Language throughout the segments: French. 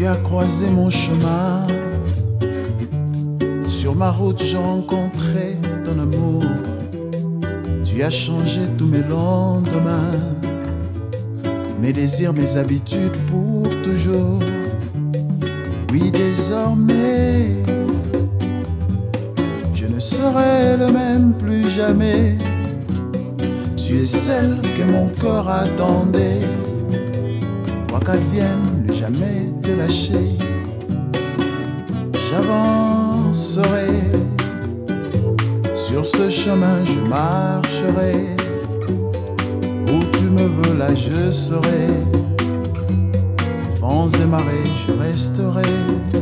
Tu as croisé mon chemin. Sur ma route, j'ai rencontré ton amour. Tu as changé tous mes lendemains, mes désirs, mes habitudes pour toujours. Oui, désormais, je ne serai le même plus jamais. Tu es celle que mon corps attendait. Quoi qu'advienne, ne jamais te lâcher. J'avancerai, sur ce chemin je marcherai. Où tu me veux, là je serai. Vents et marées, je resterai.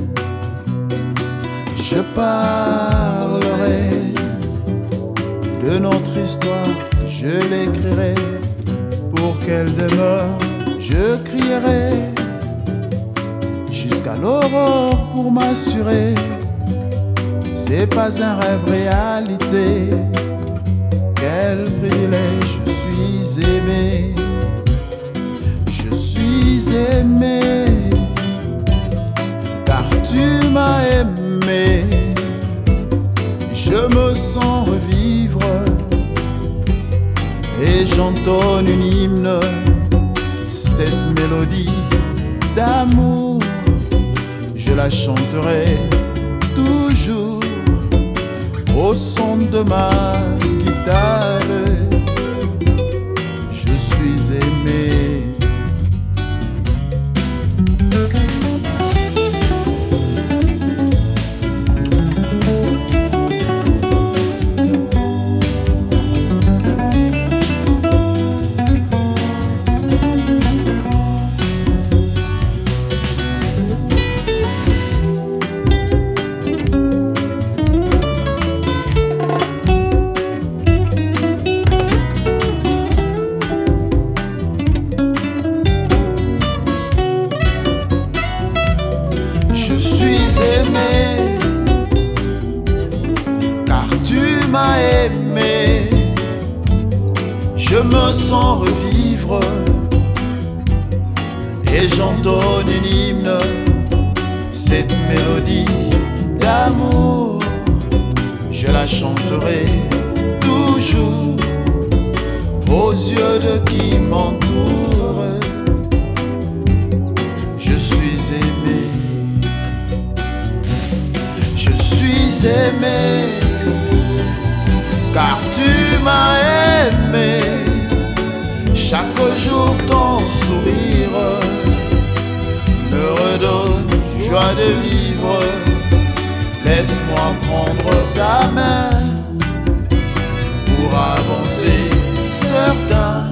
Je parlerai de notre histoire, je l'écrirai. Pour qu'elle demeure, je crierai jusqu'à l'aurore pour m'assurer. C'est pas un rêve, réalité. Quel privilège, je suis aimé. Je suis aimé, car tu m'as aimé. Je me sens revivre et j'entonne une hymne. Cette mélodie d'amour, je la chanterai toujours au son de ma guitare. Je suis aimé. Je suis aimé, car tu m'as aimé. Je me sens revivre et j'entonne une hymne. Cette mélodie d'amour, je la chanterai toujours aux yeux de qui m'entoure. Je suis aimé. Je suis aimé, car tu m'as aimé. Chaque jour ton sourire me redonne joie de vivre. Laisse-moi prendre ta main pour avancer certain.